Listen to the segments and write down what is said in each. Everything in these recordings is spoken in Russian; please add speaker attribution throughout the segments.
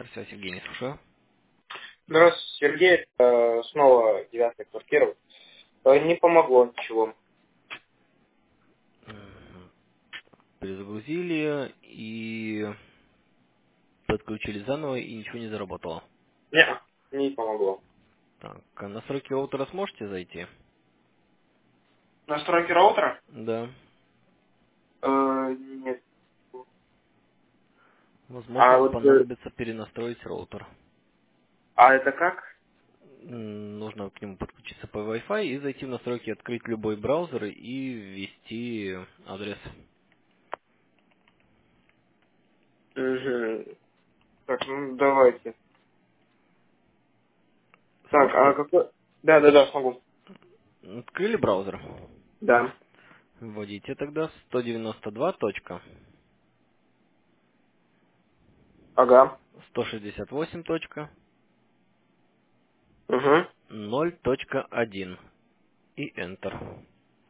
Speaker 1: Центр связи Евгений, слушаю.
Speaker 2: Здравствуйте, Сергей. Снова 9-я квартира. Не помогло ничего.
Speaker 1: Мгм. Перезагрузили и подключили заново, и ничего не заработало.
Speaker 2: Нет, не помогло.
Speaker 1: Так, а настройки роутера сможете зайти?
Speaker 2: Настройки роутера?
Speaker 1: Да.
Speaker 2: Нет. А
Speaker 1: Возможно,
Speaker 2: вот,
Speaker 1: понадобится перенастроить роутер.
Speaker 2: а это как?
Speaker 1: Нужно к нему подключиться по Wi-Fi и зайти в настройки, открыть любой браузер и ввести адрес.
Speaker 2: Мгм. Так, ну давайте. Так, а
Speaker 1: Сможете?
Speaker 2: какой? Да, смогу.
Speaker 1: Открыли браузер?
Speaker 2: Да.
Speaker 1: Вводите тогда 192.
Speaker 2: Ага.
Speaker 1: 168.
Speaker 2: Угу.
Speaker 1: 0.1 и Enter.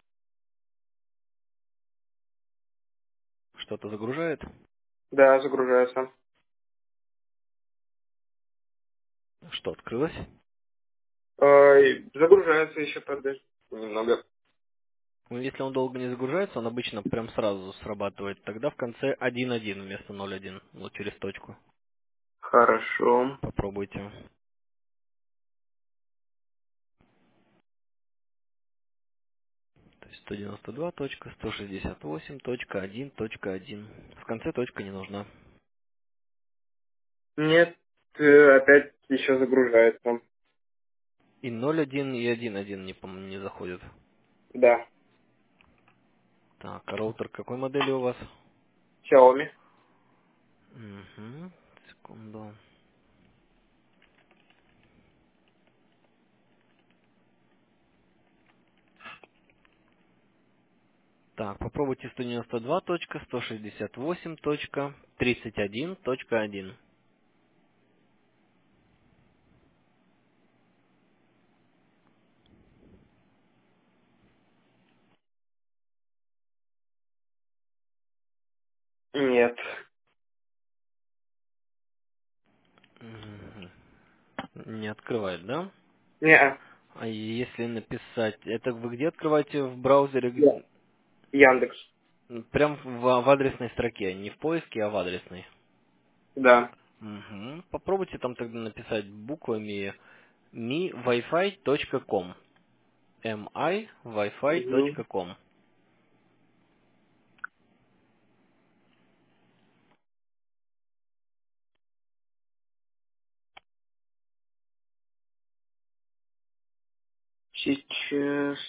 Speaker 1: Что-то загружает?
Speaker 2: Да, загружается.
Speaker 1: Что открылось?
Speaker 2: Загружается еще, подожди. Немного.
Speaker 1: Ну, если он долго не загружается, он обычно прям сразу срабатывает. Тогда в конце 1.1 вместо 0.1. Вот через точку.
Speaker 2: Хорошо.
Speaker 1: Попробуйте. То есть 192.168.1.1. В конце точка не нужна.
Speaker 2: Нет, опять еще загружается.
Speaker 1: И 0.1 и 1.1 не заходят.
Speaker 2: Да.
Speaker 1: Так, а роутер какой модели у вас?
Speaker 2: Xiaomi.
Speaker 1: Угу. Секунду. Так, попробуйте 192.168.31.1.
Speaker 2: Нет.
Speaker 1: Мгм. Не открывает, да?
Speaker 2: Не.
Speaker 1: А если написать, это вы где открываете в браузере?
Speaker 2: Яндекс.
Speaker 1: Прям в адресной строке, не в поиске, а в адресной.
Speaker 2: Да.
Speaker 1: Мгм. Попробуйте там тогда написать буквами miwifi.com.
Speaker 2: Угу.
Speaker 1: miwifi.com.
Speaker 2: Сейчас.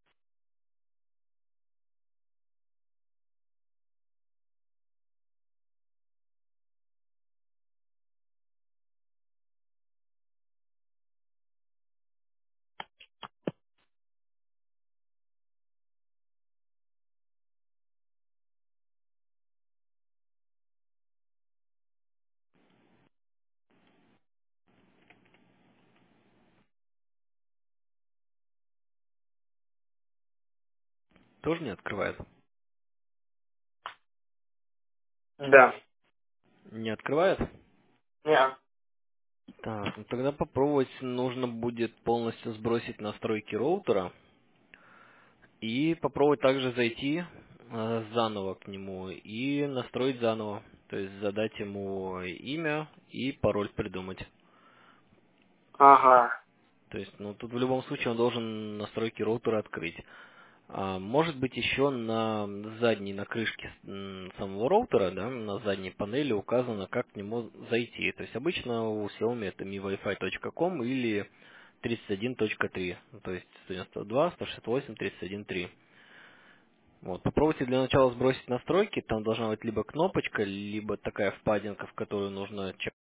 Speaker 1: Тоже не открывает?
Speaker 2: Да.
Speaker 1: Не открывает?
Speaker 2: Не.
Speaker 1: Так, ну тогда попробовать нужно будет полностью сбросить настройки роутера и попробовать также зайти заново к нему и настроить заново. То есть задать ему имя и пароль придумать.
Speaker 2: Ага.
Speaker 1: То есть, ну тут в любом случае он должен настройки роутера открыть. Может быть еще на задней, на крышке самого роутера, да, на задней панели указано, как к нему зайти. То есть обычно у Xiaomi это miwifi.com или 31.3, то есть 192, 168, 31.3. Вот. Попробуйте для начала сбросить настройки, там должна быть либо кнопочка, либо такая впадинка, в которую нужно